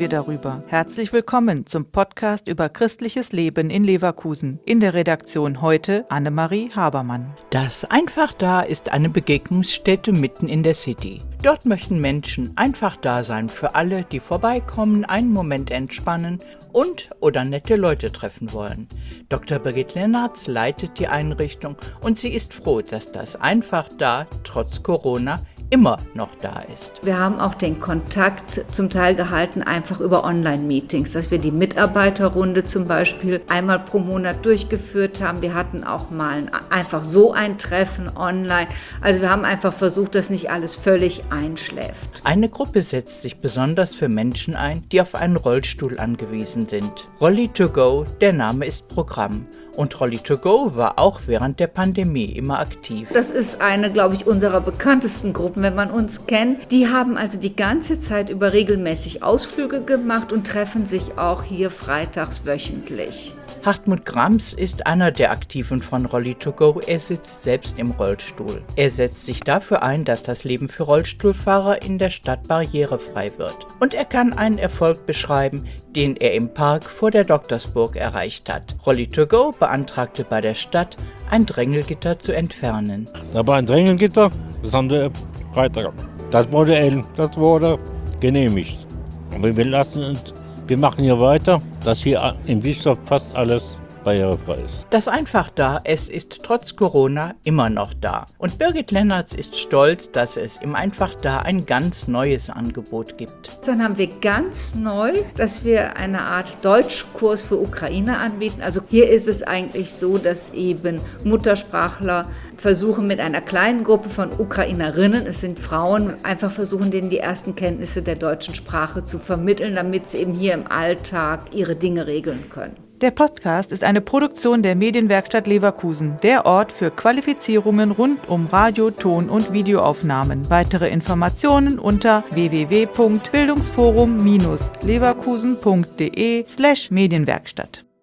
wir darüber. Herzlich willkommen zum Podcast über christliches Leben in Leverkusen. In der Redaktion heute Annemarie Habermann. Das Einfach da ist eine Begegnungsstätte mitten in der City. Dort möchten Menschen einfach da sein für alle, die vorbeikommen, einen Moment entspannen und oder nette Leute treffen wollen. Dr. Birgit Lennartz leitet die Einrichtung und sie ist froh, dass das Einfach da trotz Corona immer noch da ist. Wir haben auch den Kontakt zum Teil gehalten, einfach über Online-Meetings, dass wir die Mitarbeiterrunde zum Beispiel einmal pro Monat durchgeführt haben. Wir hatten auch mal einfach so ein Treffen online. Also wir haben einfach versucht, dass nicht alles völlig einschläft. Eine Gruppe setzt sich besonders für Menschen ein, die auf einen Rollstuhl angewiesen sind. Rolli2Go, der Name ist Programm. Und Rolli2Go war auch während der Pandemie immer aktiv. Das ist eine, glaube ich, unserer bekanntesten Gruppen, wenn man uns kennt. Die haben also die ganze Zeit über regelmäßig Ausflüge gemacht und treffen sich auch hier freitags wöchentlich. Hartmut Grams ist einer der Aktiven von Rolli2Go. Er sitzt selbst im Rollstuhl. Er setzt sich dafür ein, dass das Leben für Rollstuhlfahrer in der Stadt barrierefrei wird. Und er kann einen Erfolg beschreiben, den er im Park vor der Doktorsburg erreicht hat. Rolli2Go beantragte bei der Stadt, ein Drängelgitter zu entfernen. Da war ein Drängelgitter, das haben wir Freitag. Das wurde genehmigt. Aber wir machen hier weiter, dass hier im Wiesdorf fast alles barrierefrei ist. Das Einfach da, es ist trotz Corona immer noch da. Und Birgit Lennartz ist stolz, dass es im Einfach da ein ganz neues Angebot gibt. Dann haben wir ganz neu, dass wir eine Art Deutschkurs für Ukrainer anbieten. Also hier ist es eigentlich so, dass eben Muttersprachler versuchen mit einer kleinen Gruppe von Ukrainerinnen, es sind Frauen, einfach versuchen, denen die ersten Kenntnisse der deutschen Sprache zu vermitteln, damit sie eben hier im Alltag ihre Dinge regeln können. Der Podcast ist eine Produktion der Medienwerkstatt Leverkusen, der Ort für Qualifizierungen rund um Radio-, Ton- und Videoaufnahmen. Weitere Informationen unter www.bildungsforum-leverkusen.de/Medienwerkstatt.